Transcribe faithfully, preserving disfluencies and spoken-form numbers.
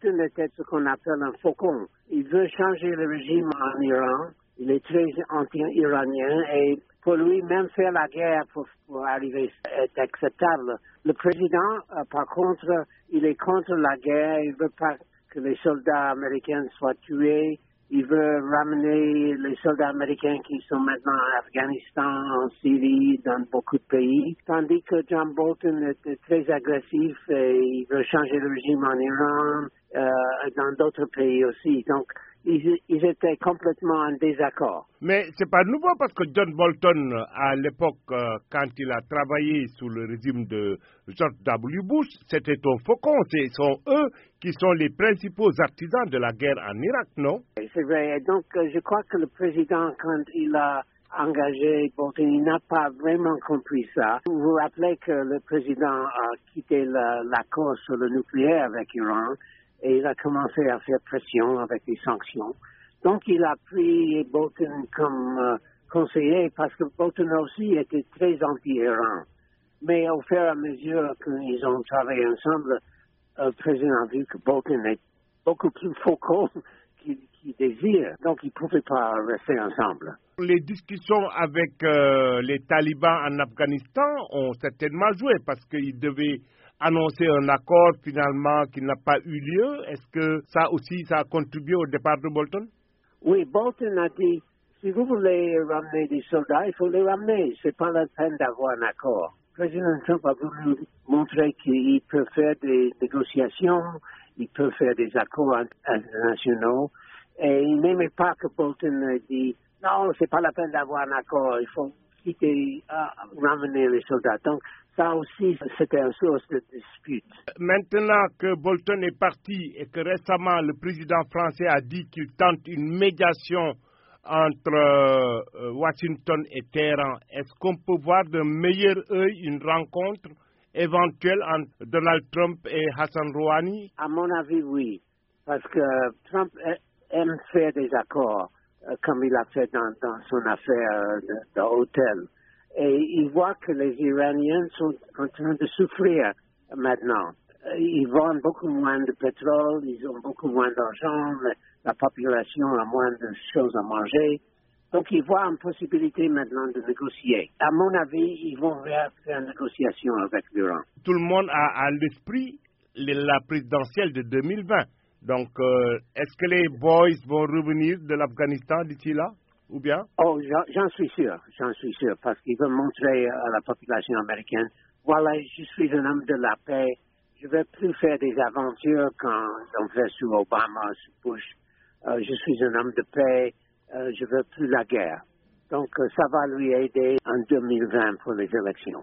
Bolton était ce qu'on appelle un faucon. Il veut changer le régime en Iran. Il est très anti-iranien et pour lui, même faire la guerre pour, pour arriver est acceptable. Le président, euh, par contre, il est contre la guerre. Il veut pas que les soldats américains soient tués. Il veut ramener les soldats américains qui sont maintenant en Afghanistan, en Syrie, dans beaucoup de pays. Tandis que John Bolton est très agressif et il veut changer le régime en Iran, euh, dans d'autres pays aussi. Donc, ils, ils étaient complètement en désaccord. Mais c'est pas nouveau parce que John Bolton, à l'époque, euh, quand il a travaillé sous le régime de George W. Bush, c'était un faucon. Ce sont eux qui sont les principaux artisans de la guerre en Irak, non? C'est vrai. Donc, euh, je crois que le président, quand il a engagé Bolton, il n'a pas vraiment compris ça. Vous vous rappelez que le président a quitté l'accord sur le nucléaire avec l'Iran et il a commencé à faire pression avec les sanctions. Donc, il a pris Bolton comme euh, conseiller parce que Bolton aussi était très anti-Iran. Mais au fur et à mesure qu'ils ont travaillé ensemble, le président a vu que Bolton est beaucoup plus faucon qu'il qu'il désire. Donc, ils ne pouvaient pas rester ensemble. Les discussions avec euh, les talibans en Afghanistan ont certainement joué parce qu'ils devaient annoncer un accord finalement qui n'a pas eu lieu. Est-ce que ça aussi, ça a contribué au départ de Bolton? Oui, Bolton a dit, si vous voulez ramener des soldats, il faut les ramener. C'est pas la peine d'avoir un accord. Le président Trump a voulu montrer qu'il peut faire des négociations, il peut faire des accords internationaux, et il n'aimait pas que Bolton ait dit, non, c'est pas la peine d'avoir un accord, il faut quitter, uh, ramener les soldats. Donc, ça aussi, c'était une source de dispute. Maintenant que Bolton est parti et que récemment le président français a dit qu'il tente une médiation entre euh, Washington et Téhéran, est-ce qu'on peut voir d'un meilleur œil une rencontre éventuelle entre Donald Trump et Hassan Rouhani? À mon avis, oui, parce que Trump aime faire des accords, euh, comme il a fait dans, dans son affaire de, de hôtel. Et il voit que les Iraniens sont en train de souffrir maintenant. Ils vendent beaucoup moins de pétrole, ils ont beaucoup moins d'argent, la population a moins de choses à manger. Donc, ils voient une possibilité maintenant de négocier. À mon avis, ils vont faire une négociation avec l'Iran. Tout le monde a à l'esprit la présidentielle de deux mille vingt. Donc, euh, est-ce que les boys vont revenir de l'Afghanistan d'ici là? Ou bien? Oh, j'en suis sûr, j'en suis sûr, parce qu'ils veulent montrer à la population américaine, voilà, je suis un homme de la paix, je ne vais plus faire des aventures quand on fait sous Obama, sous Bush, euh, je suis un homme de paix, euh, je ne veux plus la guerre. Donc, euh, ça va lui aider en deux mille vingt pour les élections.